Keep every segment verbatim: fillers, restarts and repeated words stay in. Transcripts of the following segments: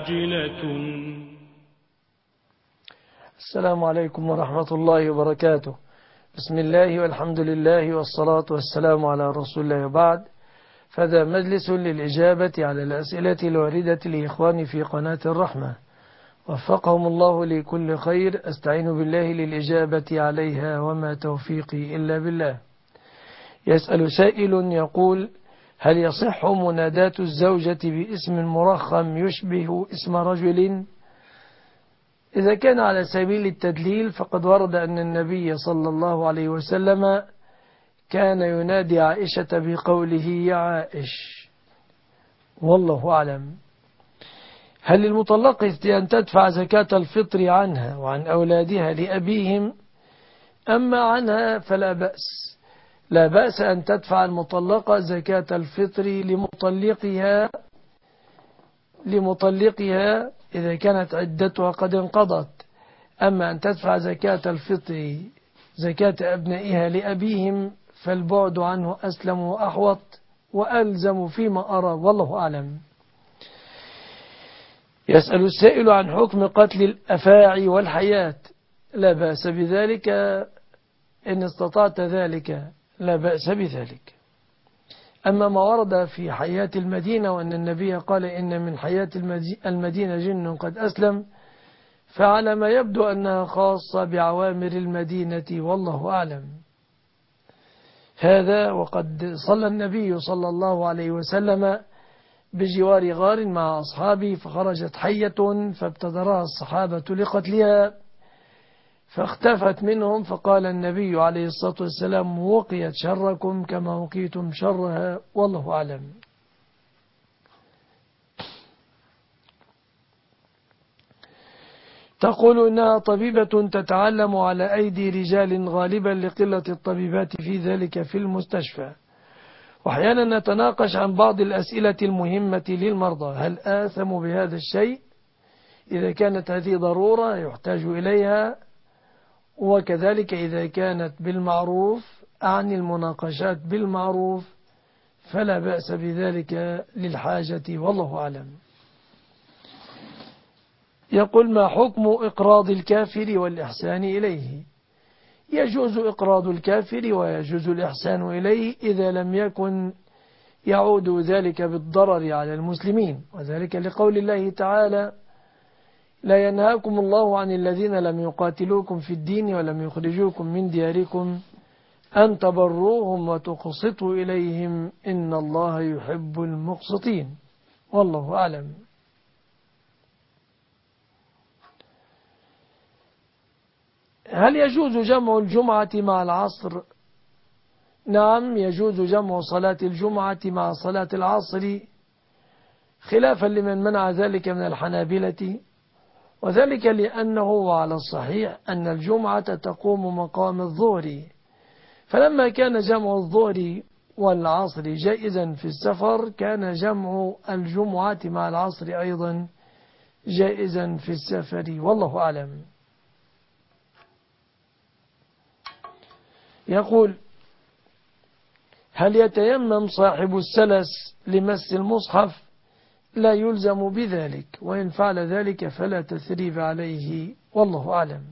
السلام عليكم ورحمة الله وبركاته. بسم الله والحمد لله والصلاة والسلام على رسول الله وبعد. فهذا مجلس للإجابة على الأسئلة الواردة لإخواني في قناة الرحمة، وفقهم الله لكل خير. أستعين بالله للإجابة عليها وما توفيقي إلا بالله. يسأل سائل يقول: هل يصح مناداة الزوجة باسم مرخم يشبه اسم رجل؟ إذا كان على سبيل التدليل فقد ورد أن النبي صلى الله عليه وسلم كان ينادي عائشة بقوله يا عائش، والله أعلم. هل المطلقة أن تدفع زكاة الفطر عنها وعن أولادها لأبيهم؟ أما عنها فلا بأس، لا بأس أن تدفع المطلقة زكاة الفطر لمطلقها لمطلقها إذا كانت عدتها قد انقضت. أما أن تدفع زكاة الفطر زكاة أبنائها لأبيهم فالبعد عنه أسلم وأحوط وألزم فيما أرى، والله أعلم. يسأل السائل عن حكم قتل الأفاعي والحياة. لا بأس بذلك إن استطعت ذلك، لا بأس بذلك. أما ما ورد في حياة المدينة وأن النبي قال إن من حياة المدينة جن قد أسلم، فعلى ما يبدو أنها خاصة بعوامر المدينة، والله أعلم. هذا وقد صلى النبي صلى الله عليه وسلم بجوار غار مع أصحابه، فخرجت حية فابتدرها الصحابة لقتلها، فاختفت منهم، فقال النبي عليه الصلاة والسلام: وقيت شركم كما وقيتم شرها، والله أعلم. تقول إنها طبيبة تتعلم على أيدي رجال غالبا لقلة الطبيبات في ذلك في المستشفى، وأحيانا نتناقش عن بعض الأسئلة المهمة للمرضى. هل آثم بهذا الشيء؟ إذا كانت هذه ضرورة يحتاج إليها، وكذلك إذا كانت بالمعروف، أعني المناقشات بالمعروف، فلا بأس بذلك للحاجة، والله أعلم. يقول: ما حكم إقراض الكافر والإحسان إليه؟ يجوز إقراض الكافر ويجوز الإحسان إليه إذا لم يكن يعود ذلك بالضرر على المسلمين، وذلك لقول الله تعالى: لا ينهاكم الله عن الذين لم يقاتلوكم في الدين ولم يخرجوكم من دياركم أن تبروهم وتقسطوا إليهم إن الله يحب المقسطين، والله أعلم. هل يجوز جمع الجمعة مع العصر؟ نعم، يجوز جمع صلاة الجمعة مع صلاة العصر، خلافا لمن منع ذلك من الحنابلة، وذلك لأنه على الصحيح أن الجمعة تقوم مقام الظهر، فلما كان جمع الظهر والعصر جائزا في السفر كان جمع الجمعة مع العصر أيضا جائزا في السفر، والله أعلم. يقول: هل يتيمم صاحب السلس لمس المصحف؟ لا يلزم بذلك، وإن فعل ذلك فلا تثريب عليه، والله أعلم.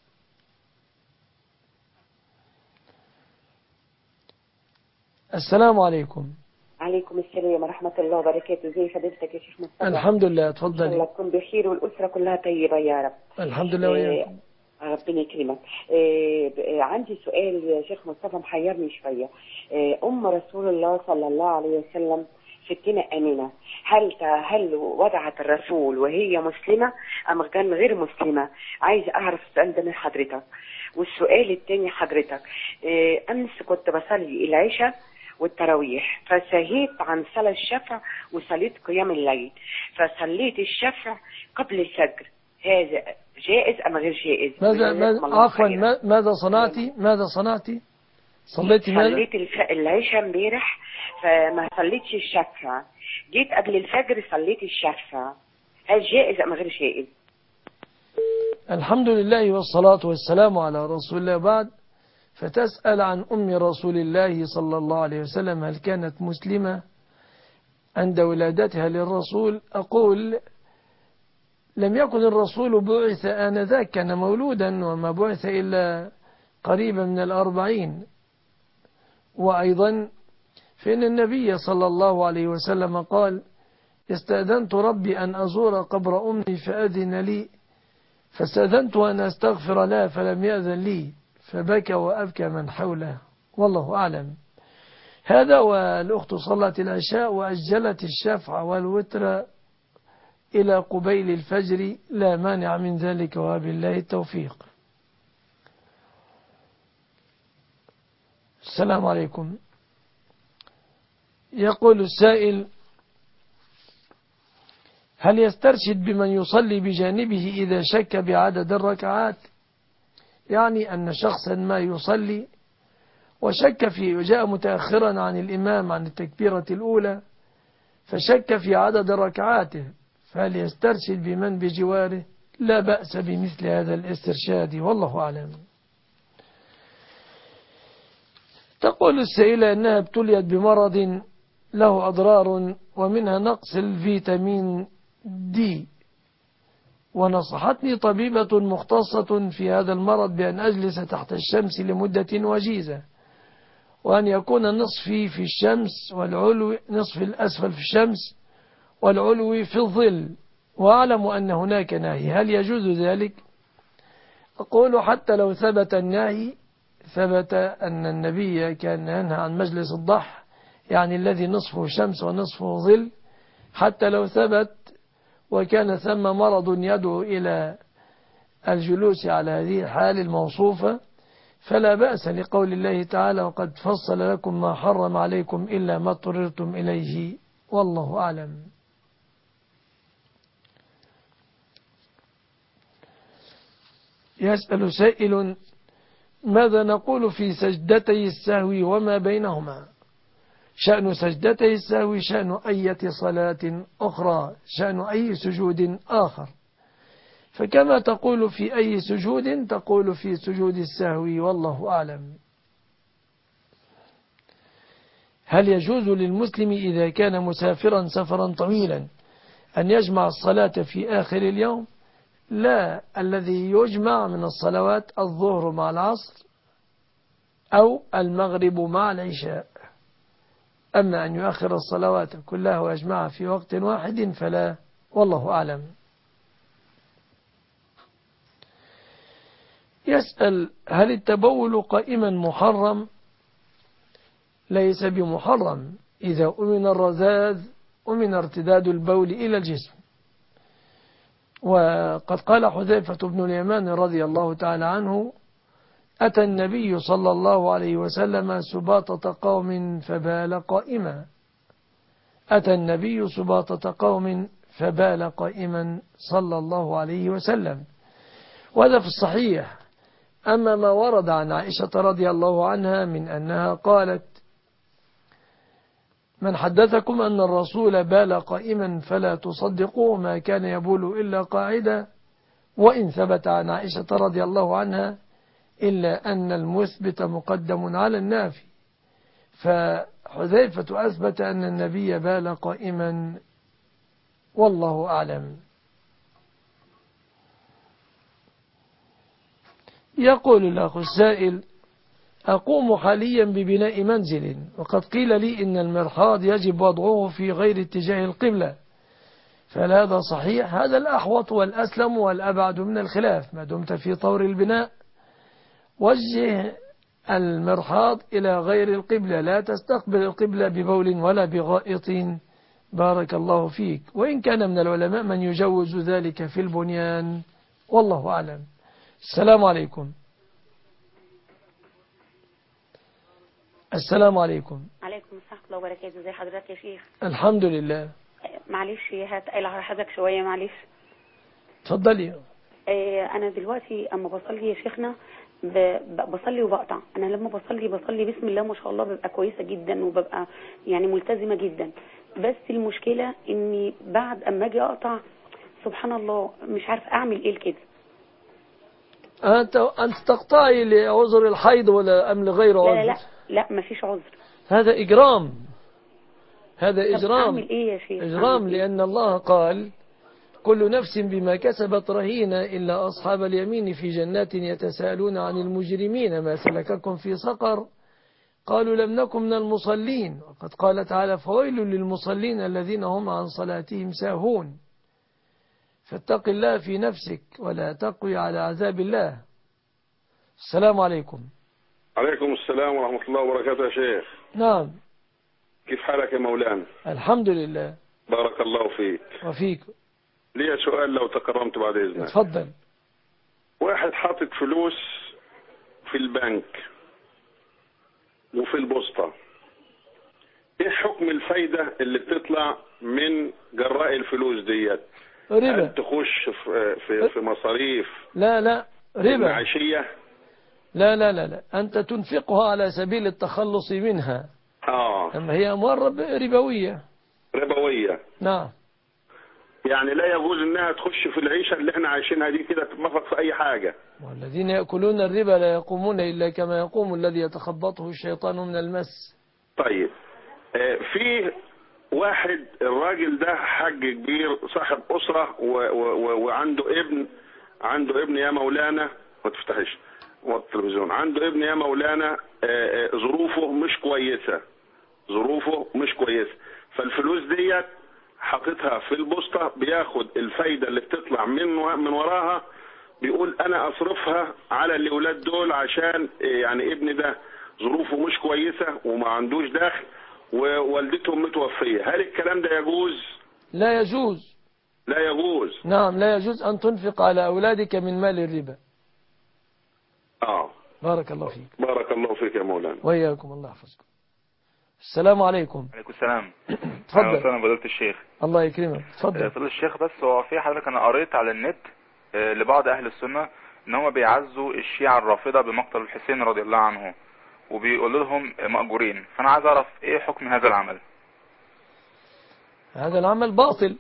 السلام عليكم. عليكم السلام ورحمة الله وبركاته. زي فضيلتك يا شيخ مصطفى؟ الحمد لله، تفضلي. إن شاء الله تكون بخير والأسرة كلها طيبة يا رب. الحمد لله وياكم. آه ربنا يكرمك. آه عندي سؤال يا شيخ مصطفى محيرني شوية. آه أم رسول الله صلى الله عليه وسلم ستنا أمينة، هل هل وضعت الرسول وهي مسلمة أم كان غير مسلمة؟ عايزة أعرف السؤال ده من حضرتك. والسؤال الثاني حضرتك، آه أمس كنت بصلي العشاء والتراويح، فسهيت عن صلاة الشفع وصليت قيام الليل، فصليت الشفع قبل الفجر، هذا جائز أم غير جائز؟ ماذا ماذا عفوا ماذا صنعتي ماذا صنعتي صليتي ماذا؟ صليت الف... العشاء امبارح فما صليتش الشفع، جيت قبل الفجر صليت الشفع، هل جائز أم غير جائز؟ الحمد لله والصلاة والسلام على رسول الله. بعد، فتسأل عن أم رسول الله صلى الله عليه وسلم هل كانت مسلمة عند ولادتها للرسول. أقول لم يكن الرسول بعث آنذاك، كان مولودا وما بعث إلا قريبا من الأربعين. وأيضا فإن النبي صلى الله عليه وسلم قال: استأذنت ربي أن أزور قبر أمي فأذن لي، فاستأذنت أن أستغفر لها فلم يأذن لي، فبكى وأبكى من حوله، والله أعلم. هذا. والأخت صلت العشاء وأجلت الشفع والوتر إلى قبيل الفجر، لا مانع من ذلك وبالله التوفيق. السلام عليكم. يقول السائل: هل يسترشد بمن يصلي بجانبه إذا شك بعدد الركعات؟ يعني أن شخصا ما يصلي وشك في، جاء متأخرا عن الإمام عن التكبيرة الأولى فشك في عدد ركعاته، فهل يسترشد بمن بجواره؟ لا بأس بمثل هذا الاسترشاد، والله أعلم. تقول السائلة أنها ابتليت بمرض له أضرار ومنها نقص الفيتامين دي، ونصحتني طبيبة مختصة في هذا المرض بأن أجلس تحت الشمس لمدة وجيزة، وأن يكون نصفي في الشمس والعلو نصف الأسفل في الشمس والعلو في الظل، وأعلم أن هناك نهي، هل يجوز ذلك؟ أقول حتى لو ثبت النهي، ثبت أن النبي كان ينهى عن مجلس الضح، يعني الذي نصفه شمس ونصفه ظل، حتى لو ثبت وكان ثم مرض يدعو إلى الجلوس على هذه الحال الموصوفة، فلا بأس، لقول الله تعالى: وقد فصل لكم ما حرم عليكم إلا ما اضطررتم إليه، والله أعلم. يسأل سائل: ماذا نقول في سجدتي السهو وما بينهما؟ شأن سجدتي السهو شأن أية صلاة أخرى، شأن أي سجود آخر، فكما تقول في أي سجود تقول في سجود السهو، والله أعلم. هل يجوز للمسلم إذا كان مسافرا سفرا طويلا أن يجمع الصلاة في آخر اليوم؟ لا، الذي يجمع من الصلوات الظهر مع العصر أو المغرب مع العشاء، أما أن يؤخر الصلوات كلها ويجمعها في وقت واحد فلا، والله أعلم. يسأل: هل التبول قائما محرم؟ ليس بمحرم إذا أمن الرذاذ أمن ارتداد البول إلى الجسم. وقد قال حذيفة بن اليمان رضي الله تعالى عنه: أتى النبي صلى الله عليه وسلم سباطة قوم فبال قائما، أتى النبي سباطة قوم فبال قائما صلى الله عليه وسلم، وهذا في الصحيح. أما ما ورد عن عائشة رضي الله عنها من أنها قالت: من حدثكم أن الرسول بال قائما فلا تصدقوه، ما كان يبول إلا قاعدا، وإن ثبت عن عائشة رضي الله عنها إلا أن المثبت مقدم على النافي، فحذيفة أثبت أن النبي بال قائما، والله أعلم. يقول الأخ السائل: أقوم حاليا ببناء منزل، وقد قيل لي إن المرحاض يجب وضعه في غير اتجاه القبلة، فهل هذا صحيح؟ هذا الأحوط والأسلم والأبعد من الخلاف، ما دمت في طور البناء وجه المرحاض إلى غير القبلة، لا تستقبل القبلة ببول ولا بغائط، بارك الله فيك. وإن كان من العلماء من يجوز ذلك في البنيان، والله أعلم. السلام عليكم. السلام عليكم. عليكم السلام ورحمة الله وبركاته. ازي حضرتك يا شيخ؟ الحمد لله. معلش هتقل على حضرتك شوية، معلش. اتفضلي. اه انا دلوقتي اما بصلي يا شيخنا ب- بصلي وبقطع. انا لما بصلي بصلي بسم الله ما شاء الله ببقى كويسة جدا وببقى يعني ملتزمة جدا، بس المشكلة اني بعد اما اجي اقطع سبحان الله مش عارف اعمل ايه كده. أنت أنت تقطعي لعذر الحيض ولا أم لغير عذر؟ لا لا لا لا مفيش عذر. هذا إجرام، هذا طب إجرام. اعمل ايه يا شيخ؟ إجرام إيه؟ لأن الله قال: كل نفس بما كسبت رهينة إلا أصحاب اليمين في جنات يتساءلون عن المجرمين ما سلككم في سقر قالوا لم نكن من المصلين وقد قال تعالى فويل للمصلين الذين هم عن صلاتهم ساهون فاتق الله في نفسك ولا تقوي على عذاب الله. السلام عليكم. عليكم السلام ورحمة الله وبركاته يا شيخ. نعم. كيف حالك يا مولانا؟ الحمد لله. بارك الله فيك. وفيك. لي سؤال لو تكرمت بعد إذنك. اتفضل. واحد حاطط فلوس في البنك وفي البوسطة، ايه حكم الفايدة اللي بتطلع من جراء الفلوس ديت؟ ربا. هل تخش في, في, في مصاريف لا لا ربا المعيشية؟ لا لا لا لا أنت تنفقها على سبيل التخلص منها. آه. أما هي أموال ربوية. ربوية. نعم. يعني لا يجوز انها تخش في العيشة اللي احنا عايشينها دي كده تتنفق في اي حاجة. والذين يأكلون الربا لا يقومون إلا كما يقوم الذي يتخبطه الشيطان من المس. طيب آه في واحد الراجل ده حاج كبير صاحب أسرة و و و وعنده ابن، عنده ابن يا مولانا ما تفتحش التلفزيون، عنده ابن يا مولانا آه آه ظروفه مش كويسة، ظروفه مش كويسة، فالفلوس ديت حاططها في البوسطة بياخد الفايدة اللي بتطلع من من وراها، بيقول انا اصرفها على الاولاد دول عشان يعني ابني ده ظروفه مش كويسة وما عندوش دخل ووالدتهم متوفية. هل الكلام ده يجوز؟ لا يجوز. لا يجوز. نعم لا يجوز أن تنفق على أولادك من مال الربا. اه بارك الله فيك. بارك الله فيك يا مولانا. وإياكم الله يحفظكم. السلام عليكم. عليكم السلام. تفضل. اهلا وسهلا فضيلة الشيخ. الله يكرمك. تفضل. فضيلة الشيخ بس هو في حضرتك انا قريت على النت لبعض اهل السنة ان هم بيعزوا الشيعة الرافضة بمقتل الحسين رضي الله عنه وبيقولوا لهم مأجورين، فانا عايز اعرف ايه حكم هذا العمل. هذا العمل باطل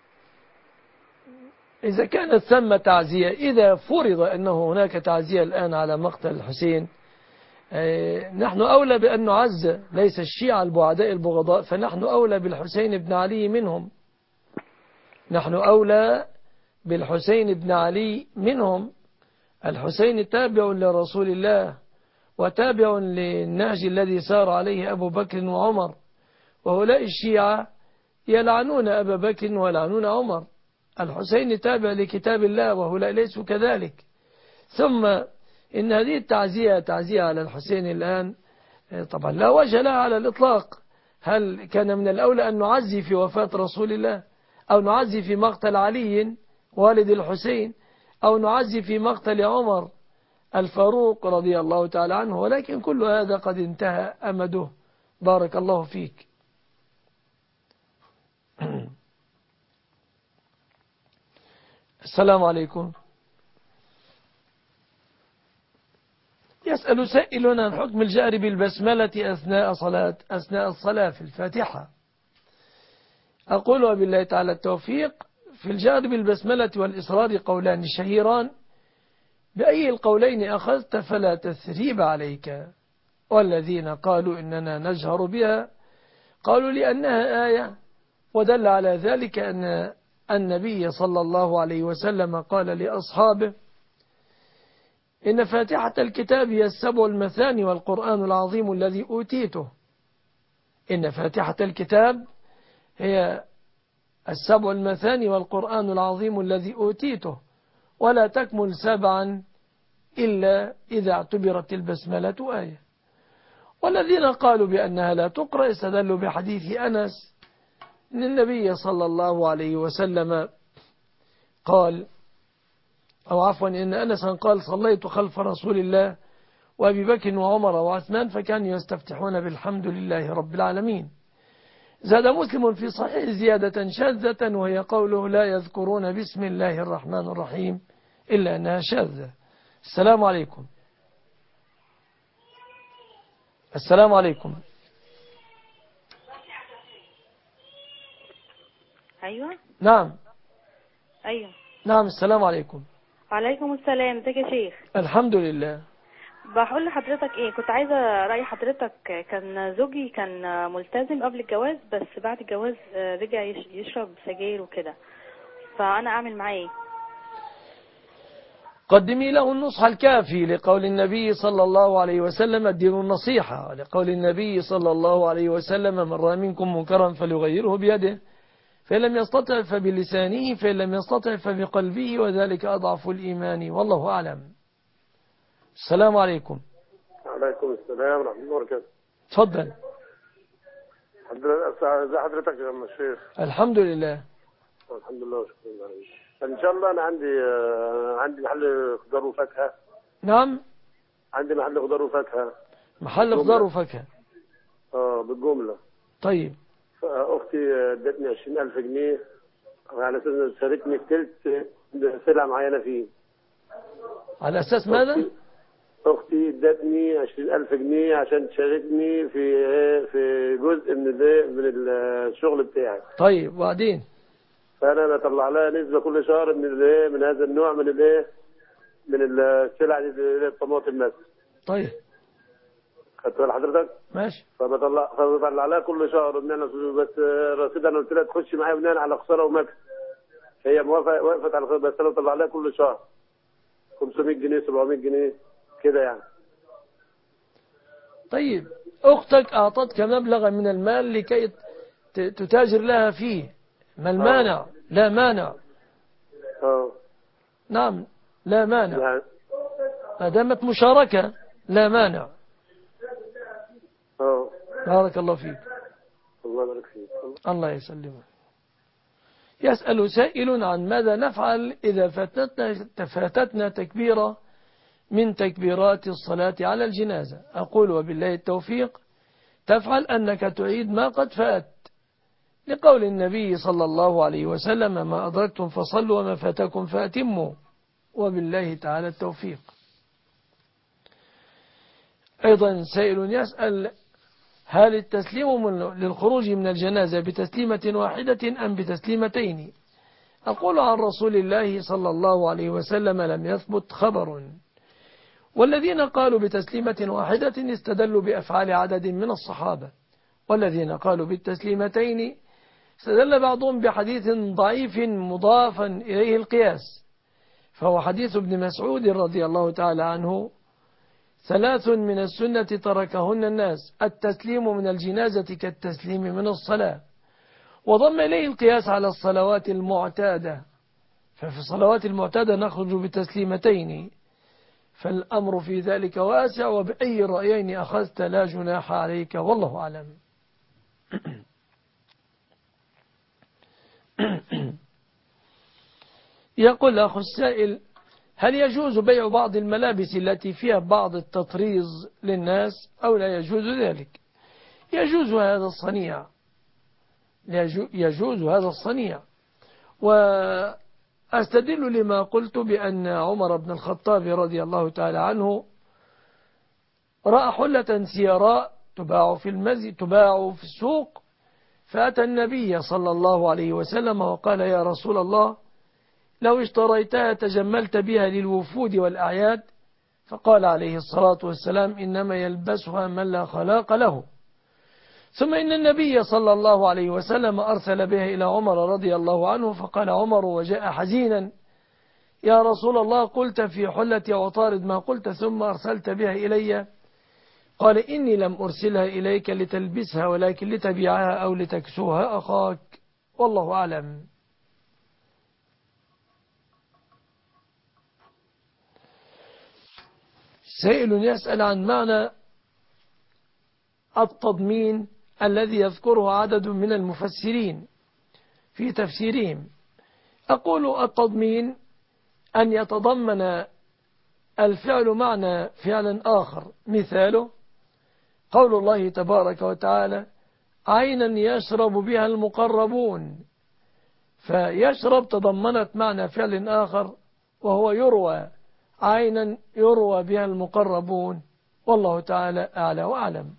إذا كانت ثم تعزية. إذا فرض أنه هناك تعزية الآن على مقتل الحسين نحن أولى بأن نعز، ليس الشيعة البعداء البغضاء، فنحن أولى بالحسين بن علي منهم، نحن أولى بالحسين بن علي منهم. الحسين تابع لرسول الله وتابع للنهج الذي سار عليه أبو بكر وعمر، وهؤلاء الشيعة يلعنون أبا بكر ويلعنون عمر. الحسين تابع لكتاب الله وهؤلاء ليسوا كذلك. ثم إن هذه التعزية تعزية على الحسين الآن طبعا لا وجه لها على الإطلاق. هل كان من الأولى أن نعزي في وفاة رسول الله، أو نعزي في مقتل علي والد الحسين، أو نعزي في مقتل عمر الفاروق رضي الله تعالى عنه؟ ولكن كل هذا قد انتهى أمده. بارك الله فيك. السلام عليكم. يسأل سائل عن حكم الجهر بالبسملة أثناء صلاة أثناء الصلاة في الفاتحة. أقول وبالله تعالى التوفيق. في الجهر بالبسملة والإصرار قولان شهيران، بأي القولين أخذت فلا تثريب عليك. والذين قالوا إننا نجهر بها قالوا لأنها آية، ودل على ذلك أن النبي صلى الله عليه وسلم قال لأصحابه إن فاتحة الكتاب هي السبع المثاني والقرآن العظيم الذي أوتيته. إن فاتحة الكتاب هي السبع المثاني والقرآن العظيم الذي أوتيته، ولا تكمل سبعا إلا إذا اعتبرت البسملة آية. والذين قالوا بأنها لا تقرأ استدلوا بحديث أنس إن النبي صلى الله عليه وسلم قال، أو عفوا إن أنسا قال صليت خلف رسول الله وأبي بكر وعمر وعثمان فكانوا يستفتحون بالحمد لله رب العالمين. زاد مسلم في صحيح زيادة شاذة وهي قوله لا يذكرون بسم الله الرحمن الرحيم إلا أنها شاذة. السلام عليكم. السلام عليكم. أيوة. نعم. أيوة. نعم. السلام عليكم. وعليكم السلام. ازيك يا شيخ؟ الحمد لله. بقول لحضرتك ايه، كنت عايزة رأي حضرتك. كان زوجي كان ملتزم قبل الجواز، بس بعد الجواز رجع يشرب سجاير وكده، فأنا أعمل معاه إيه؟ قدمي له النصح الكافي لقول النبي صلى الله عليه وسلم الدين النصيحة، لقول النبي صلى الله عليه وسلم من رأى منكم منكرا فليغيره بيده، فإن لم يستطع فبلسانه، فإن لم يستطع فبقلبه، وذلك أضعف الإيمان، والله أعلم. السلام عليكم. وعليكم السلام ورحمة الله وبركاته. تفضل. ازي حضرتك يا عم الشيخ؟ الحمد لله. الحمد لله وشكرا لله. ان شاء الله انا عندي عندي محل خضار وفاكهه. نعم. عندي محل خضار وفاكهه. محل خضار وفاكهه. اه بالجمله. طيب. اختي ادتني عشرين ألف جنيه على اساس تشاركني في ثلث سلعه معينه فيه. على اساس ماذا؟ اختي ادتني عشرين ألف جنيه عشان تشاركني في في جزء من من الشغل بتاعي. طيب وبعدين؟ فانا بطلع لها نسبه كل شهر من الايه من هذا النوع من الايه من السلع دي الطماطم مثلا. طيب. خدت بال حضرتك؟ ماشي. فبطلع فبطلع لها كل شهر بناء بس رصيد انا قلت لها تخش معايا بناء على خساره ومكسب. هي موافقه وقفت على بس انا بطلع لها كل شهر خمسمائة جنيه سبعمائة جنيه كده يعني. طيب اختك اعطتك مبلغا من المال لكي تتاجر لها فيه، ما المانع؟ أوه. لا مانع. اه نعم لا مانع ما دامت مشاركة، لا مانع. اه بارك الله فيك. الله يبارك فيك. الله يسلمك. يسأل سائل عن ماذا نفعل إذا فاتتنا, فاتتنا تكبيرة من تكبيرات الصلاة على الجنازة. أقول وبالله التوفيق، تفعل أنك تعيد ما قد فات، لقول النبي صلى الله عليه وسلم ما أدركتم فصلوا وما فاتكم فأتموا، وبالله تعالى التوفيق. أيضا سائل يسأل هل التسليم للخروج من الجنازة بتسليمة واحدة أم بتسليمتين؟ أقول عن رسول الله صلى الله عليه وسلم لم يثبت خبر، والذين قالوا بتسليمة واحدة استدلوا بأفعال عدد من الصحابة، والذين قالوا بالتسليمتين استدل بعضهم بحديث ضعيف مضافا إليه القياس، فهو حديث ابن مسعود رضي الله تعالى عنه: ثلاث من السنة تركهن الناس، التسليم من الجنازة كالتسليم من الصلاة، وضم إليه القياس على الصلوات المعتادة، ففي الصلوات المعتادة نخرج بتسليمتين، فالأمر في ذلك واسع، وبأي رأيين أخذت لا جناح عليك، والله أعلم. يقول أخو السائل: هل يجوز بيع بعض الملابس التي فيها بعض التطريز للناس أو لا يجوز ذلك؟ يجوز هذا الصنيع، يجوز هذا الصنيع، وأستدل لما قلت بأن عمر بن الخطاب رضي الله تعالى عنه رأى حلة سيراء تباع في المزي تباع في السوق، فأتى النبي صلى الله عليه وسلم وقال: يا رسول الله، لو اشتريتها تجملت بها للوفود والأعياد. فقال عليه الصلاة والسلام: إنما يلبسها من لا خلاق له. ثم إن النبي صلى الله عليه وسلم أرسل بها إلى عمر رضي الله عنه، فقال عمر وجاء حزينا: يا رسول الله، قلت في حلة عطارد ما قلت ثم أرسلت بها إلي. قال: إني لم أرسلها إليك لتلبسها ولكن لتبيعها أو لتكسوها أخاك، والله أعلم. سائل يسأل عن معنى التضمين الذي يذكره عدد من المفسرين في تفسيرهم. أقول التضمين أن يتضمن الفعل معنى فعل آخر، مثاله قول الله تبارك وتعالى: عينا يشرب بها المقربون، فيشرب تضمنت معنى فعل آخر وهو يروى، عينا يروى بها المقربون، والله تعالى أعلى وأعلم.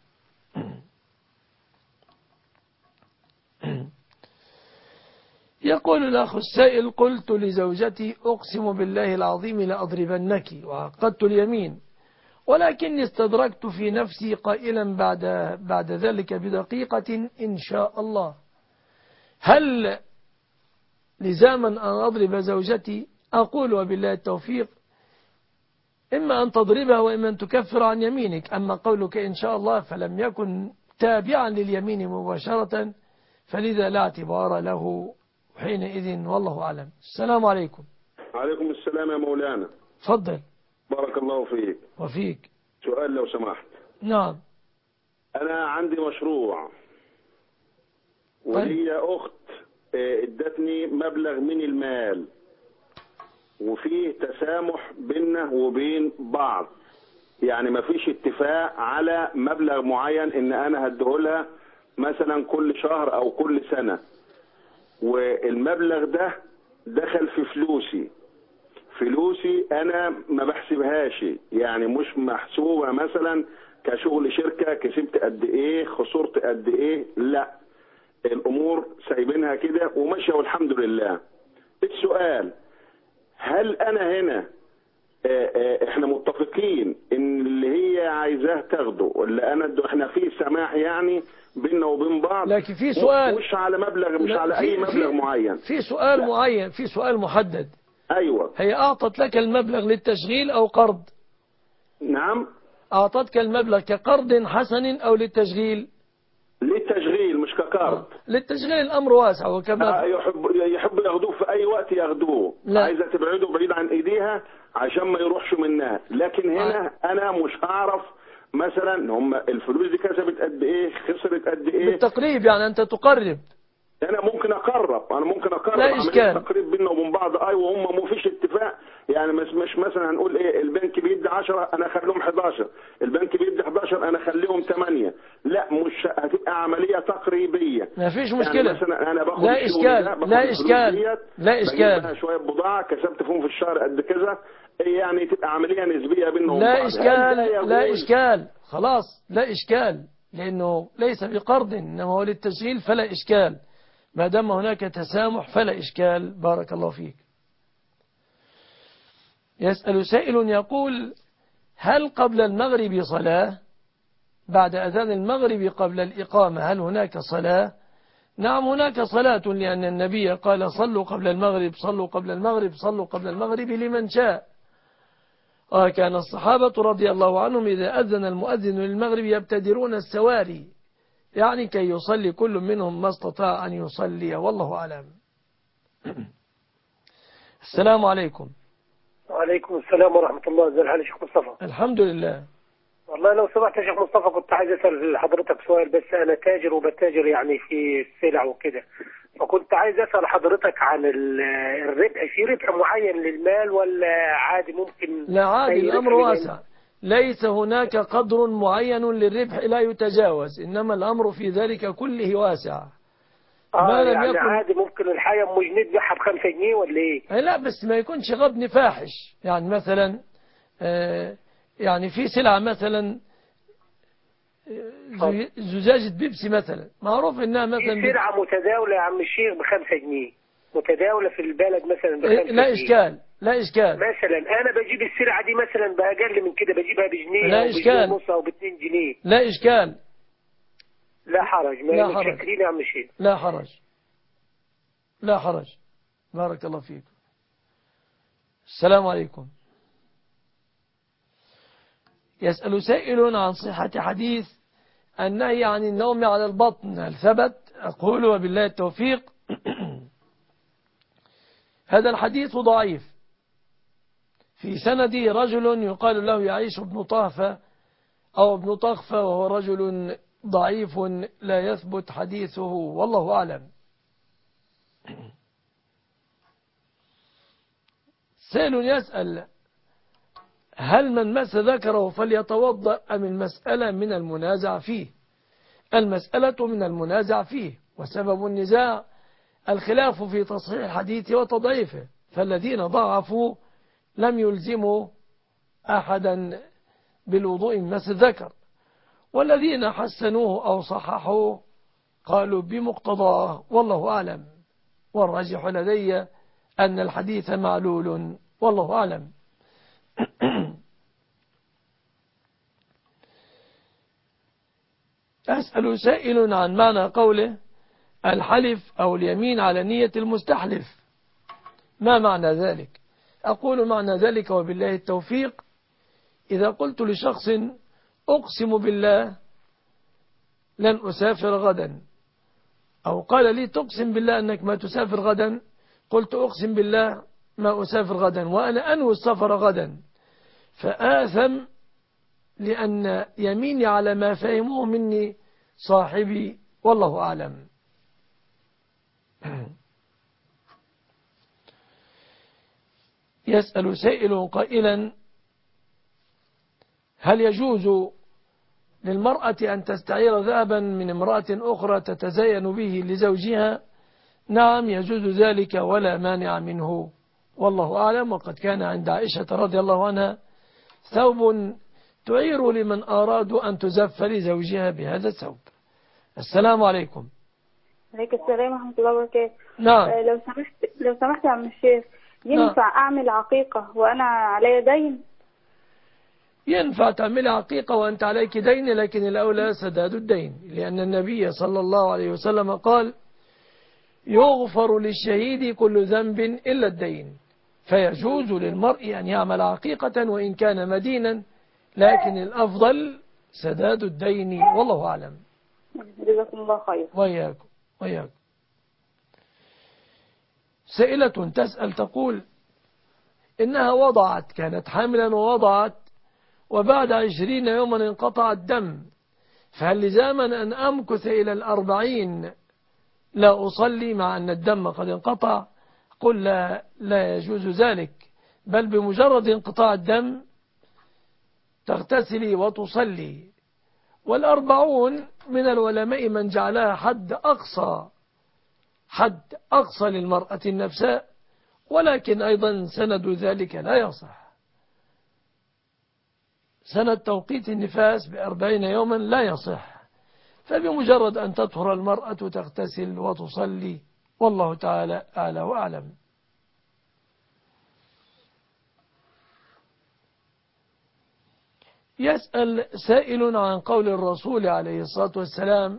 يقول الأخ السائل: قلت لزوجتي أقسم بالله العظيم لأضربنك، وعقدت اليمين، ولكني استدركت في نفسي قائلا بعد, بعد ذلك بدقيقة إن شاء الله، هل لزاما أن أضرب زوجتي، أقول وبالله التوفيق إما أن تضربها وإما أن تكفر عن يمينك. أما قولك إن شاء الله فلم يكن تابعا لليمين مباشرة، فلذا لا اعتبار له حينئذ، والله أعلم. السلام عليكم. عليكم السلام يا مولانا. تفضل. بارك الله فيك. وفيك. سؤال لو سمحت. نعم. أنا عندي مشروع ولي أخت ادتني مبلغ من المال، وفيه تسامح بيننا وبين بعض، يعني ما فيش اتفاق على مبلغ معين ان انا هديهولها مثلا كل شهر او كل سنة، والمبلغ ده دخل في فلوسي فلوسي انا ما بحسبهاش، يعني مش محسوبة مثلا كشغل شركة كسبت قد ايه خسرت قد ايه، لا الامور سايبينها كده وماشيه والحمد لله. السؤال، هل انا هنا اه اه احنا متفقين ان اللي هي عايزاه تاخده ولا انا احنا في سماح يعني بيننا وبين بعض؟ لكن في سؤال مش على مبلغ مش على في اي مبلغ في معين، في سؤال لا. معين في سؤال محدد. ايوه. هي أعطت لك المبلغ للتشغيل أو قرض؟ نعم. أعطتك المبلغ كقرض حسن أو للتشغيل؟ للتشغيل مش كقرض. للتشغيل الأمر واسع. وكما آه يحب يحب ياخدوه في اي وقت ياخدوه، لا. عايزه تبعده بعيد عن ايديها عشان ما يروحش منها، لكن هنا انا مش هعرف مثلا هم الفلوس دي كسبت قد ايه خسرت قد ايه بالتقريب، يعني أنت تقرب. انا ممكن اقرب انا ممكن اقرب لا عمليه إشكال. تقريب بيننا وبين بعض، اي وهم ما فيش اتفاق، يعني مش مش مثلا هنقول ايه البنك بيدي عشرة انا اخليهم احداشر، البنك بيدي احداشر انا اخليهم ثمانية، لا مش هتبقى عمليه تقريبيه. ما فيش يعني مشكلة. مثلا انا باخد لا الشغل إشكال. ده باخد لا الفلوس إشكال. ديت لا بجيب إشكال. بقى شويه بضاعه كسبت فيهم في الشهر قد كذا، يعني تبقى عمليه نسبيه بيننا وبين لا بعض. إشكال. هل لا يجوز؟ إشكال. خلاص لا إشكال، لأنه ليس بقرض إنما هو للتشغيل، فلا إشكال ما دام هناك تسامح، فلا إشكال. بارك الله فيك. يسأل سائل يقول: هل قبل المغرب صلاة؟ بعد أذان المغرب قبل الإقامة هل هناك صلاة؟ نعم هناك صلاة، لأن النبي قال: صلوا قبل المغرب صلوا قبل المغرب صلوا قبل المغرب لمن شاء. وكان الصحابة رضي الله عنهم إذا أذن المؤذن للمغرب يبتدرون السواري، يعني كي يصلي كل منهم ما استطاع أن يصلي، والله أعلم. السلام عليكم. وعليكم السلام ورحمة الله. ازي الحال يا شيخ مصطفى؟ الحمد لله. والله لو سمحت يا شيخ مصطفى كنت عايز أسأل حضرتك سؤال، بس أنا تاجر وبتاجر يعني في السلع وكده، فكنت عايز أسأل حضرتك عن الربح، في ربح معين للمال ولا عادي ممكن؟ لا عادي، أي الأمر ربح واسع، ليس هناك قدر معين للربح لا يتجاوز، إنما الأمر في ذلك كله واسع. آه ما لم يعني يكن عادي ممكن الحاجة مش نذبحها بخمسة جنيه ولا إيه؟ لا بس ما يكونش غبن فاحش، يعني مثلا آه يعني في سلعة مثلا آه زجاجة بيبسي مثلا معروف إنها مثلا في سلعة متداولة يا عم الشيخ بخمسة جنيه، متداولة في البلد مثلا بخمسة جنيه. لا إشكال. لا إشكال. مثلا أنا بجيب السلعة دي مثلا بأقل من كده، بجيبها بجنيه لا أو إشكال. بجنيه ونص أو باتنين جنيه. لا إشكال. لا حرج. لا حرج. متشكرين يا عم الشيخ. لا حرج. لا حرج. بارك الله فيك. السلام عليكم. يسأل سائل عن صحة حديث النهي عن النوم على البطن، هل ثبت؟ أقول وبالله التوفيق هذا الحديث ضعيف، في سنده رجل يقال له يعيش ابن طهفة أو ابن طغفة، وهو رجل ضعيف لا يثبت حديثه، والله أعلم. سائل يسأل: هل من مس ذكره فليتوضأ أم المسألة من المنازع فيه؟ المسألة من المنازع فيه، وسبب النزاع الخلاف في تصحيح الحديث وتضعيفه، فالذين ضعفوا لم يلزموا أحدا بالوضوء من مس الذكر، والذين حسنوه أو صححوه قالوا بمقتضاه، والله أعلم. والراجح لدي أن الحديث معلول، والله أعلم. أسأل سائل عن معنى قوله: الحلف أو اليمين على نية المستحلف، ما معنى ذلك؟ أقول معنى ذلك وبالله التوفيق: إذا قلت لشخص أقسم بالله لن أسافر غدا، أو قال لي تقسم بالله أنك ما تسافر غدا، قلت أقسم بالله ما أسافر غدا وأنا أنوي السفر غدا، فآثم لأن يميني على ما فهموه مني صاحبي، والله أعلم. يسأل سائل قائلا: هل يجوز للمرأة أن تستعير ذهبا من امرأة أخرى تتزين به لزوجها؟ نعم، يجوز ذلك ولا مانع منه، والله أعلم. وقد كان عند عائشة رضي الله عنها ثوب تعير لمن أرادوا أن تزف لزوجها بهذا الثوب. السلام عليكم. عليك السلام ورحمة الله وبركاته. نعم. آه لو سمحت لو سمحت يا عم الشيخ، ينفع نعم. أعمل عقيقة وأنا علي دين؟ ينفع تعمل عقيقة وأنت عليك دين، لكن الأولى سداد الدين، لأن النبي صلى الله عليه وسلم قال: يغفر للشهيد كل ذنب إلا الدين. فيجوز للمرء أن يعمل عقيقة وإن كان مدينا، لكن الأفضل سداد الدين، والله أعلم. جزاكم الله خير. وياكم وياكم. سائلة تسأل تقول إنها وضعت، كانت حاملا ووضعت، وبعد عشرين يوما انقطع الدم، فهل لزاما أن أمكث إلى الأربعين لا أصلي مع أن الدم قد انقطع؟ قل لا, لا يجوز ذلك، بل بمجرد انقطاع الدم تغتسلي وتصلي. والأربعون من العلماء من جعلها حد أقصى، حد أقصى للمرأة النفساء، ولكن أيضا سند ذلك لا يصح. سند توقيت النفاس بأربعين يوما لا يصح، فبمجرد أن تطهر المرأة تغتسل وتصلي، والله تعالى أعلى وأعلم. يسأل سائل عن قول الرسول عليه الصلاة والسلام: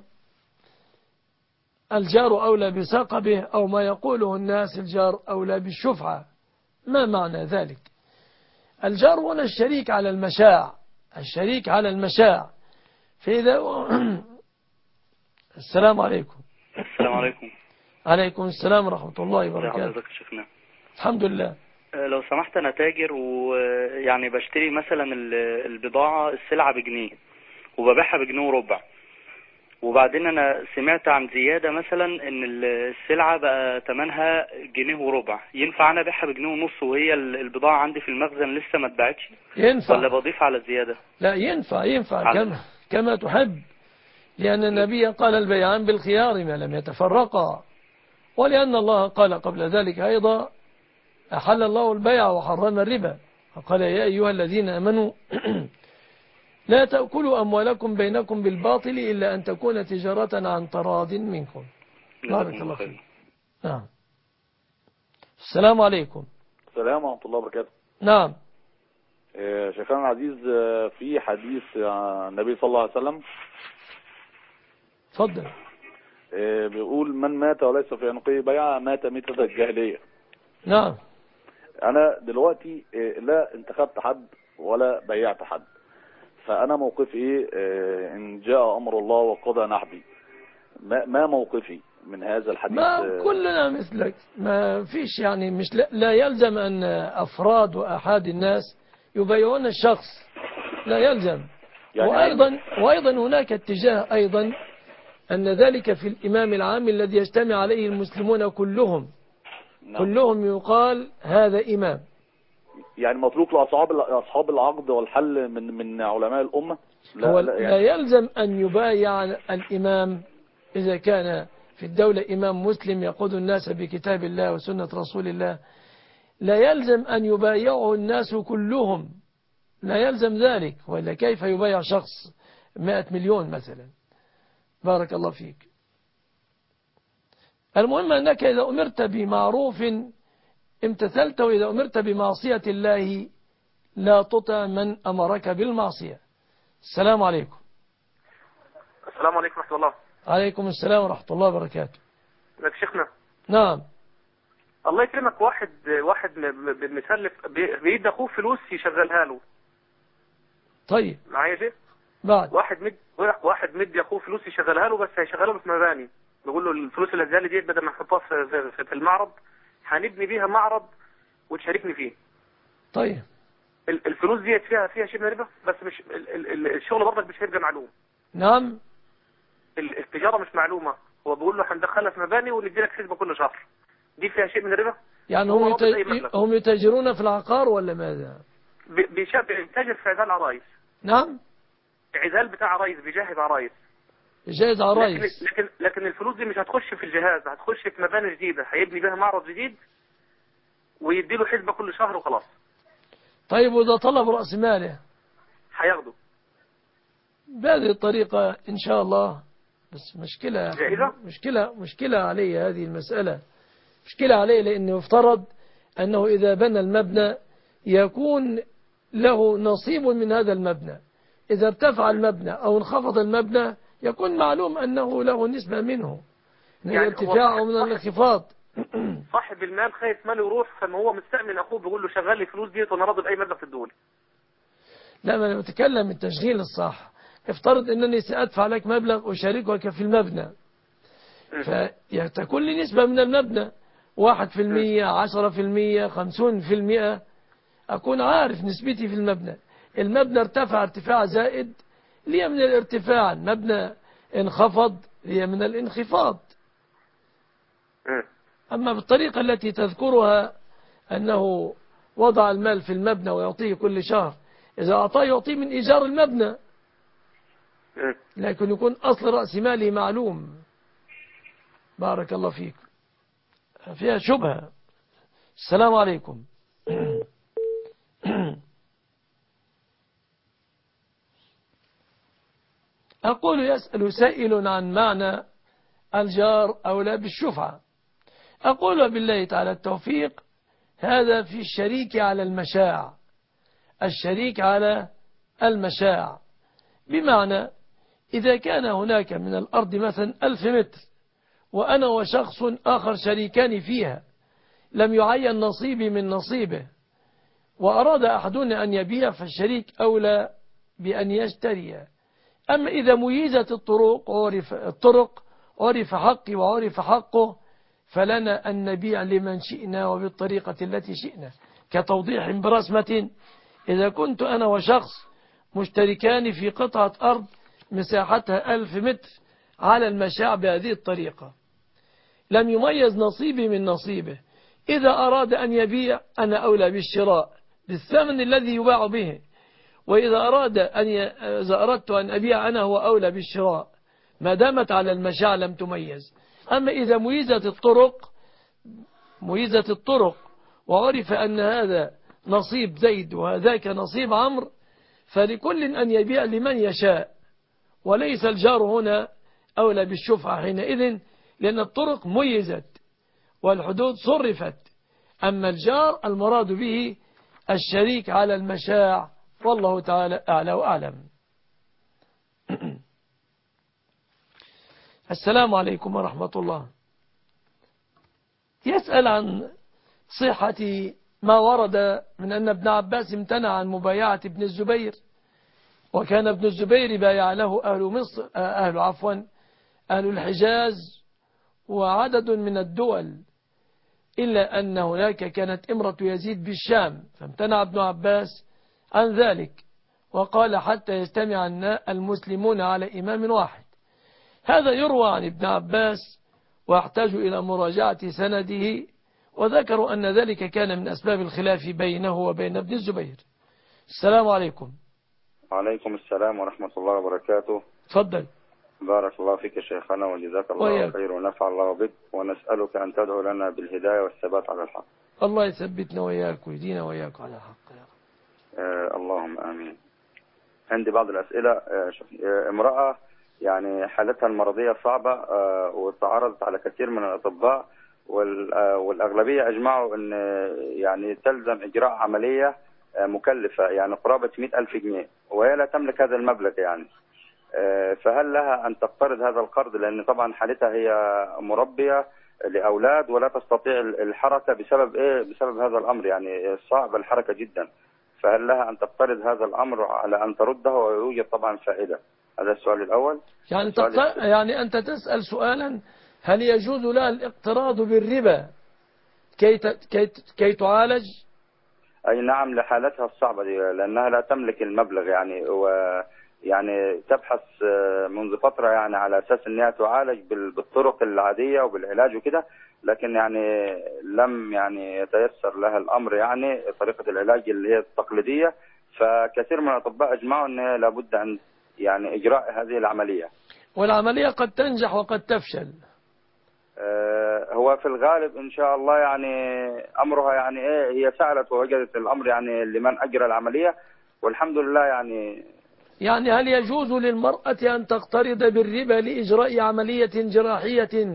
الجار أولى بسقبه، أو ما يقوله الناس الجار أولى بالشفعة، ما معنى ذلك؟ الجار هنا الشريك على المشاع، الشريك على المشاع. فإذا السلام عليكم. السلام عليكم. عليكم السلام ورحمة الله وبركاته. شيخنا. الحمد لله. لو سمحت، أنا تاجر ويعني بشتري مثلا البضاعة السلعة بجنيه وببيعها بجنيه وربع، وبعدين أنا سمعت عن زيادة مثلا إن السلعة بقى تمنها جنيه وربع، ينفع أنا أبيعها بجنيه ونص وهي البضاعة عندي في المخزن لسه ما اتباعتش؟ ينفع ولا بضيف على الزيادة؟ لا، ينفع ينفع كما, كما تحب، لأن النبي قال: البيعان بالخيار ما لم يتفرقا، ولأن الله قال قبل ذلك أيضا: أحل الله البيع وحرم الربا، فقال: يا أيها الذين آمنوا لا تأكلوا أموالكم بينكم بالباطل إلا أن تكون تجارة عن تراض منكم. بارك الله فيك. نعم. السلام عليكم. السلام ورحمة الله وبركاته. نعم. شيخنا العزيز، في حديث عن النبي صلى الله عليه وسلم تفضل، بيقول: من مات وليس في عنقه بيعة مات ميتة الجاهلية. نعم. أنا دلوقتي لا انتخبت حد ولا بيعت حد، فأنا موقفي إيه إن جاء أمر الله وقضى نحبي؟ ما موقفي من هذا الحديث؟ ما كلنا مثلك، ما فيش يعني، مش لا يلزم أن أفراد وأحد الناس يبايعون الشخص، لا يلزم. يعني وأيضا, وأيضا هناك اتجاه أيضا أن ذلك في الإمام العام الذي يجتمع عليه المسلمون كلهم. نعم. كلهم يقال هذا إمام، يعني متروك لأصحاب أصحاب العقد والحل من من علماء الأمة. لا, هو لا, يعني لا يلزم أن يبايع الإمام إذا كان في الدولة إمام مسلم يقود الناس بكتاب الله وسنة رسول الله، لا يلزم أن يبايعه الناس كلهم، لا يلزم ذلك، وإلا كيف يبايع شخص مائة مليون مثلا؟ بارك الله فيك. المهم أنك إذا أمرت بمعروف امتثلت، وإذا أمرت بمعصية الله لا تطع من أمرك بالمعصية. السلام عليكم. السلام عليكم ورحمة الله. عليكم السلام ورحمة الله وبركاته. ازيك شيخنا؟ نعم. الله يكرمك، واحد واحد م- م- مسلف بي- بيدي اخوه فلوس يشغلها له. طيب معايا شيء؟ بعد واحد مد واحد مدي اخوه فلوس يشغلها له، بس هيشغلها له في مباني. بيقول له الفلوس اللي اديها لي ديت بدل ما نحطها في, في, في المعرض هنبني بيها معرض وتشاركني فيه. طيب ال- الفلوس ديت فيها فيها شيء من الربا، بس مش ال- ال- ال- الشغل برضك مش هيبقى معلوم. نعم. ال- التجاره مش معلومه، هو بيقول له هندخلها في مباني وندي لك حسبه كل شهر. دي فيها شيء من الربا؟ يعني هو هم رابط أي يت... مبلغ. هم يتاجرون في العقار ولا ماذا؟ بي- بيشا- بيتاجر في عزال عرايس. نعم. عزال بتاع عرايس، بيجهز عرايس. جاهز عرايس. لكن, لكن لكن الفلوس دي مش هتخش في الجهاز، هتخش في مباني جديده هيبني بها معرض جديد ويدي له حسبه كل شهر وخلاص. طيب وإذا طلب رأس ماله هياخده بهذه الطريقة إن شاء الله. بس مشكلة جائزة؟ مشكلة مشكلة علي هذه المسألة، مشكلة علي لأنه يفترض أنه إذا بنى المبنى يكون له نصيب من هذا المبنى. إذا ارتفع المبنى أو انخفض المبنى يكون معلوم أنه له نسبة منه من يعني الارتفاع هو أو من صاحب- الانخفاض. صاحب المال خايف ماله يروح، فما هو مستأمن اخوه بيقول له شغل لي فلوس ديت وانا راضي باي مبلغ في الدول. لا، ما أنا بتكلم التشغيل الصح. افترض أنني سأدفع لك مبلغ أشاركك في المبنى، فتكون لي نسبة من المبنى واحد في المية، عشرة في المية، خمسون في المية، أكون عارف نسبتي في المبنى. المبنى ارتفع ارتفاع زائد لي من الارتفاع، المبنى انخفض لي من الانخفاض. أما بالطريقة التي تذكرها أنه وضع المال في المبنى ويعطيه كل شهر، إذا أعطاه يعطيه من إيجار المبنى، لكن يكون أصل رأس ماله معلوم. بارك الله فيك. فيها شبهة. السلام عليكم. أقول يسأل سائل عن معنى الجار أولى بالشفعة. أقول بالله تعالى التوفيق، هذا في الشريك على المشاع، الشريك على المشاع، بمعنى إذا كان هناك من الأرض مثلا ألف متر وأنا وشخص آخر شريكان فيها، لم يعين نصيبي من نصيبه، وأراد أحدنا أن يبيع، فالشريك أولى بأن يشتري. أما إذا ميزت الطرق وعرف الطرق عرف حقي وعرف حقه، فلنا أن نبيع لمن شئنا وبالطريقة التي شئنا. كتوضيح برسمة، إذا كنت أنا وشخص مشتركان في قطعة أرض مساحتها ألف متر على المشاع بهذه الطريقة، لم يميز نصيبي من نصيبه، إذا أراد أن يبيع أنا أولى بالشراء بالثمن الذي يباع به، وإذا أراد أن ي... إذا أردت أن أبيع أنا هو أولى بالشراء ما دامت على المشاع لم تميز. أما إذا ميزت الطرق ميزت الطرق وعرف أن هذا نصيب زيد وهذاك نصيب عمرو، فلكل أن يبيع لمن يشاء، وليس الجار هنا أولى بالشفعة حينئذ، لأن الطرق ميزت والحدود صرفت. أما الجار المراد به الشريك على المشاع، والله تعالى أعلى وأعلم. السلام عليكم ورحمة الله. يسأل عن صحة ما ورد من أن ابن عباس امتنع عن مبايعة ابن الزبير، وكان ابن الزبير بايع له أهل مصر أهل عفوا أهل الحجاز وعدد من الدول، إلا أن هناك كانت امرة يزيد بالشام، فامتنع ابن عباس عن ذلك، وقال حتى يجتمع المسلمون على إمام واحد. هذا يروى عن ابن عباس ويحتاج إلى مراجعة سنده، وذكروا أن ذلك كان من أسباب الخلاف بينه وبين ابن الزبير. السلام عليكم. وعليكم السلام ورحمة الله وبركاته. تفضل. بارك الله فيك يا شيخنا وجزاك الله وياك. خير ونفع الله بك، ونسألك أن تدعو لنا بالهداية والثبات على الحق. الله يثبتنا وياك ويدينا وياك على الحق يا رب. آه اللهم آمين. عندي بعض الأسئلة. آه آه امرأة يعني حالتها المرضية صعبة، آه وتعرضت على كثير من الأطباء، آه والأغلبية أجمعوا أن يعني تلزم إجراء عملية آه مكلفة، يعني قرابة مئة ألف جنيه، وهي لا تملك هذا المبلغ يعني. فهل لها أن تقترض هذا القرض؟ لأن طبعا حالتها هي مربية لأولاد ولا تستطيع الحركة بسبب إيه؟ بسبب هذا الأمر، يعني صعب الحركة جدا، فهل لها أن تقترض هذا الأمر على أن ترده ويوجد طبعا فائدة؟ هذا السؤال الأول. يعني, تقت... يعني أنت تسأل سؤالا هل يجوز لها الاقتراض بالربا كي, ت... كي... كي تعالج؟ أي نعم، لحالتها الصعبة دي، لأنها لا تملك المبلغ يعني، ويعني تبحث منذ فترة يعني على أساس أنها تعالج بالطرق العادية وبالعلاج وكده، لكن يعني لم يعني يتيسر لها الأمر، يعني طريقة العلاج اللي هي التقليدية، فكثير من الأطباء أجمعوا أن لابد أن يعني إجراء هذه العملية. والعملية قد تنجح وقد تفشل. هو في الغالب إن شاء الله يعني أمرها يعني إيه، هي سألت ووجدت الأمر يعني لمن أجرى العملية، والحمد لله يعني. يعني هل يجوز للمرأة أن تقترض بالربا لإجراء عملية جراحية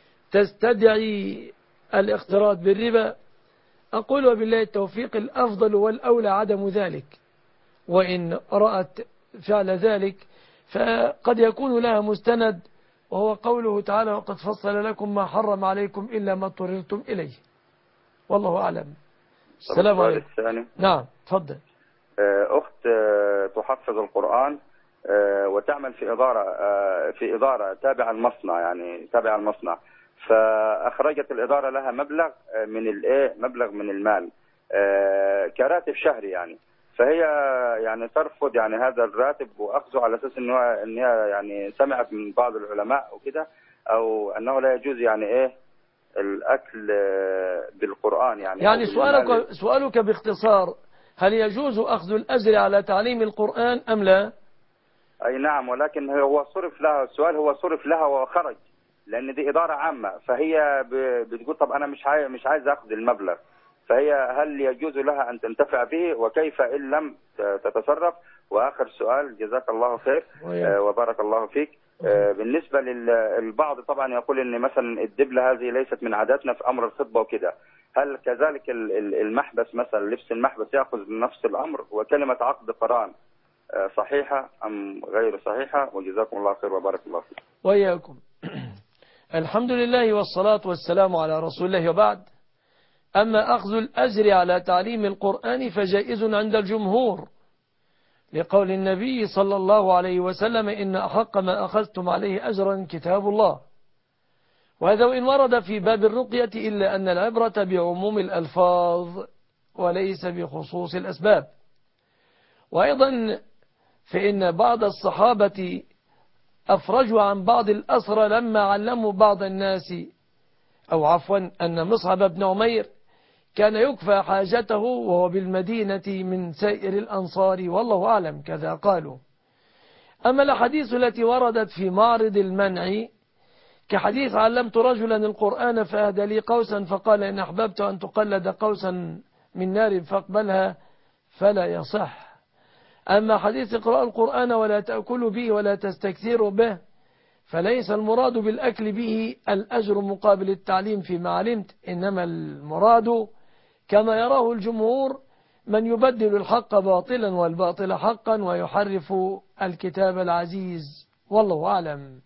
تستدعي الاقتراض بالربا؟ أقول وبالله التوفيق الأفضل والأولى عدم ذلك، وإن رأت فعل ذلك فقد يكون لها مستند، وهو قوله تعالى وقد فصل لكم ما حرم عليكم إلا ما اضطررتم إليه، والله أعلم. السلام عليكم. الثاني. نعم تفضل. أخت تحفظ القرآن وتعمل في إدارة في إدارة تابعة المصنع، يعني تابعة المصنع، فأخرجت الإدارة لها مبلغ من الإيه مبلغ من المال كراتب شهري يعني، فهي يعني ترفض يعني هذا الراتب وأخذه على أساس إنه إنها يعني سمعت من بعض العلماء وكده، أو أنه لا يجوز يعني إيه الأكل بالقرآن يعني. يعني سؤالك سؤالك باختصار هل يجوز أخذ الأجر على تعليم القرآن أم لا؟ أي نعم، ولكن هو صرف لها، السؤال هو صرف لها وخرج، لأن دي إدارة عامة، فهي بتقول طب أنا مش عايز مش عايز أخذ المبلغ، فهي هل يجوز لها أن تنتفع به وكيف إن لم تتصرف؟ وآخر سؤال، جزاك الله خير وبارك الله فيك. بالنسبة للبعض طبعا يقول إن مثلا الدبلة هذه ليست من عاداتنا في أمر الخطبة وكده، هل كذلك المحبس مثلا لبس المحبس يأخذ نفس الأمر؟ وكلمة عقد قران صحيحة أم غير صحيحة؟ وجزاكم الله خير وبارك الله فيك. وإياكم. الحمد لله والصلاة والسلام على رسول الله، وبعد. أما أخذ الأجر على تعليم القرآن فجائز عند الجمهور، لقول النبي صلى الله عليه وسلم إن أحق ما أخذتم عليه أجرا كتاب الله. وهذا وإن ورد في باب الرقية إلا أن العبرة بعموم الألفاظ وليس بخصوص الأسباب. وأيضا فإن بعض الصحابة أفرجوا عن بعض الأسرى لما علموا بعض الناس، أو عفوا أن مصعب بن عمير كان يكفى حاجته وهو بالمدينة من سائر الأنصار، والله أعلم، كذا قالوا. أما الحديث التي وردت في معرض المنع كحديث علمت رجلا القرآن فأهدى لي قوسا فقال إن أحببت أن تقلد قوسا من نار فاقبلها، فلا يصح. أما حديث اقرأوا القرآن ولا تأكلوا به ولا تستكثروا به، فليس المراد بالأكل به الأجر مقابل التعليم فيما علمت، إنما المراد كما يراه الجمهور من يبدل الحق باطلا والباطل حقا ويحرف الكتاب العزيز، والله أعلم.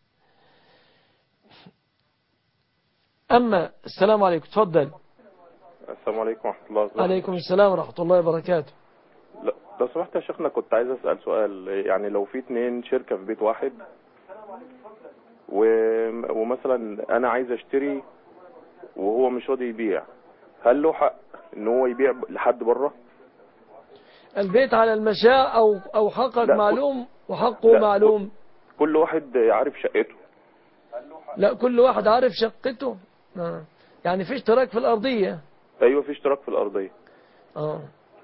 أما السلام عليكم، تفضل. السلام عليكم ورحمة الله وبركاته. عليكم السلام ورحمة الله وبركاته. لو سمحت يا شيخنا كنت عايز أسأل سؤال، يعني لو في اتنين شركة في بيت واحد و... ومثلا أنا عايز أشتري وهو مش راضي يبيع، هل له حق إن هو يبيع لحد بره؟ البيت على المشاء أو أو حقك معلوم وحقه لا معلوم؟ كل واحد عارف شقته. لا كل واحد عارف شقته، يعني في اشتراك في الأرضية. أيوة في اشتراك في الأرضية. آه.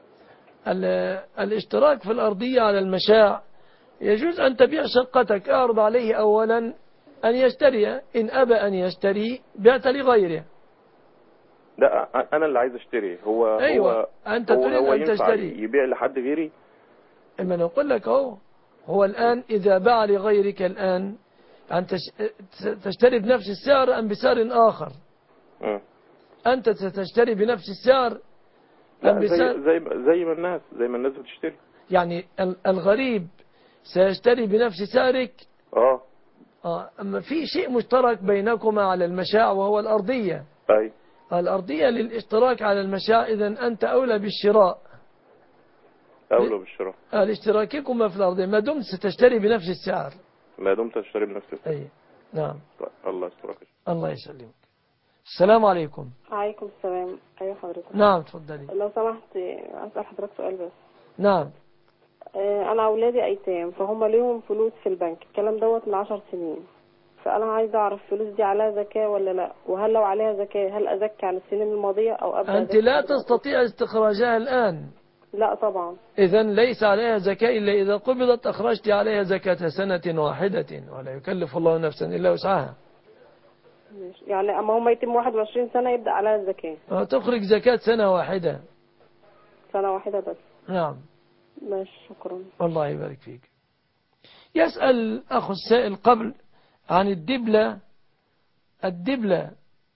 الاشتراك في الأرضية على المشاع يجوز أن تبيع شقتك، أعرض عليه أولا أن يشتري، إن أبى أن يشتري بعت لغيره. لا أنا اللي عايز أشتري، هو أيوة. هو أنت هو تريد هو أن تشتري يبيع لحد غيري. إما نقول لك أهو، هو الآن إذا باع لغيرك الآن أن تشتري بنفس السعر أم بسعر آخر؟ م. أنت تشتري بنفس السعر أم بسعر؟ زي, زي, زي ما الناس زي ما الناس بتشتري. يعني الغريب سيشتري بنفس سعرك اه آه أما في شيء مشترك بينكما على المشاع وهو الأرضية. أي الأرضية للاشتراك على المشاع، إذن أنت أولى بالشراء. أولى بالشراء. آه لاشتراككما في الأرضية ما دمت ستشتري بنفس السعر. ما دمت تشتري بنفس السعر. أي نعم. الله يسترك. الله يسلمك. السلام عليكم. عليكم السلام. أيوة حضرتك. نعم تفضلي. لو سمحت أسأل حضرتك سؤال بس. نعم. أنا أولادي أيتام فهم ليهم فلوس في البنك، الكلام دوت من عشر سنين، فأنا عايزة أعرف الفلوس دي عليها زكاة ولا لا، وهل لو عليها زكاة هل أزكي عن السنين الماضية أو أبدأ؟ أنت لا تستطيع استخراجها الآن. لا طبعا. إذن ليس عليها زكاة إلا إذا قبضت أخرجت عليها زكاة سنة واحدة، ولا يكلف الله نفسا إلا وسعها. يعني أما هم يتم واحد وعشرين سنة يبدأ عليها الزكاة. تخرج زكاة سنة واحدة. سنة واحدة بس. نعم. ماشي شكرا. الله يبارك فيك. يسأل أخو السائل قبل عن الدبلة. الدبلة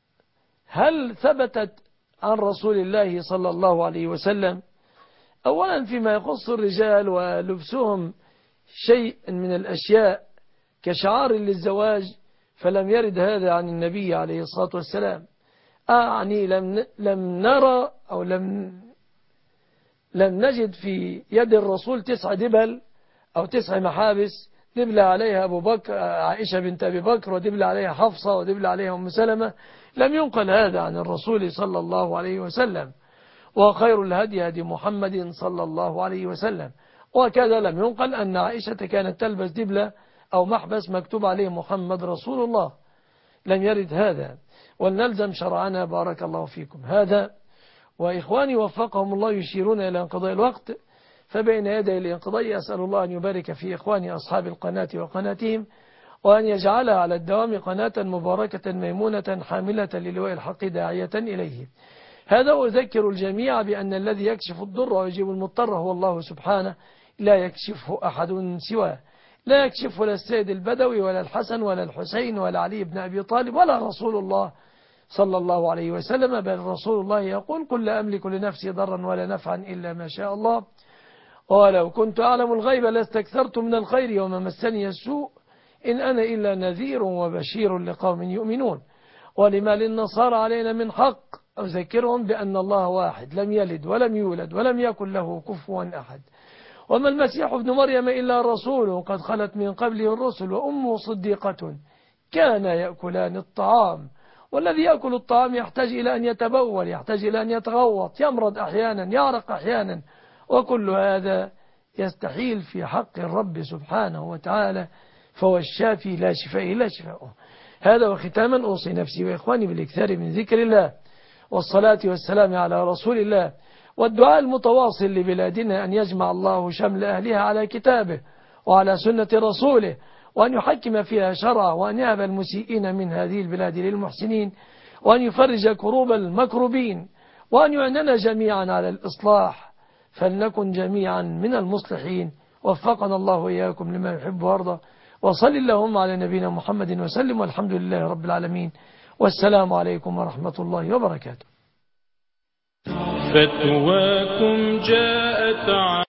هل ثبتت عن رسول الله صلى الله عليه وسلم؟ أولا فيما يخص الرجال ولبسهم شيء من الأشياء كشعار للزواج فلم يرد هذا عن النبي عليه الصلاة والسلام. أعني لم لم نرى أو لم لم نجد في يد الرسول تسع دبل أو تسع محابس، دبل عليها أبو بكر عائشة بنت أبي بكر، ودبل عليها حفصة، ودبل عليها أم سلمة. لم ينقل هذا عن الرسول صلى الله عليه وسلم. وخير الهدي هدي محمد صلى الله عليه وسلم. وكذا لم ينقل أن عائشة كانت تلبس دبلة أو محبس مكتوب عليه محمد رسول الله. لم يرد هذا. ولنلزم شرعنا بارك الله فيكم هذا. وإخواني وفقهم الله يشيرون إلى انقضاء الوقت، فبين يدي الانقضاء أسأل الله أن يبارك في إخواني أصحاب القناة وقناتهم، وأن يجعلها على الدوام قناة مباركة ميمونة حاملة للواء الحق داعية إليه. هذا أذكر الجميع بأن الذي يكشف الضر ويجيب المضطر هو الله سبحانه، لا يكشفه أحد سواه. لا يكشفه لا السيد البدوي ولا الحسن ولا الحسين ولا علي بن أبي طالب ولا رسول الله صلى الله عليه وسلم، بل رسول الله يقول قل لا أملك لنفسي ضرا ولا نفعا إلا ما شاء الله، ولو كنت أعلم الغيب لاستكثرت من الخير وما مسني السوء إن أنا إلا نذير وبشير لقوم يؤمنون. ولما للنصارى علينا من حق أذكرهم بأن الله واحد لم يلد ولم يولد ولم يكن له كفوا أحد، وما المسيح ابن مريم إلا رسول قد خلت من قبله الرسل وأمه صديقة كان يأكلان الطعام، والذي يأكل الطعام يحتاج إلى أن يتبول، يحتاج إلى أن يتغوط، يمرض أحيانا، يعرق أحيانا، وكل هذا يستحيل في حق الرب سبحانه وتعالى، فهو الشافي لا شفاء إلا شفاؤه. هذا وختاما أوصي نفسي وإخواني بالإكثار من ذكر الله والصلاة والسلام على رسول الله، والدعاء المتواصل لبلادنا أن يجمع الله شمل أهلها على كتابه وعلى سنة رسوله، وأن يحكم فيها شرعه، وأن يهب المسيئين من هذه البلاد للمحسنين، وأن يفرج كروب المكروبين، وأن يعننا جميعا على الإصلاح فلنكن جميعا من المصلحين. وفقنا الله وإياكم لما يحب ويرضى. وصل اللهم على نبينا محمد وسلم، والحمد لله رب العالمين، والسلام عليكم ورحمة الله وبركاته. فتواكم جاءت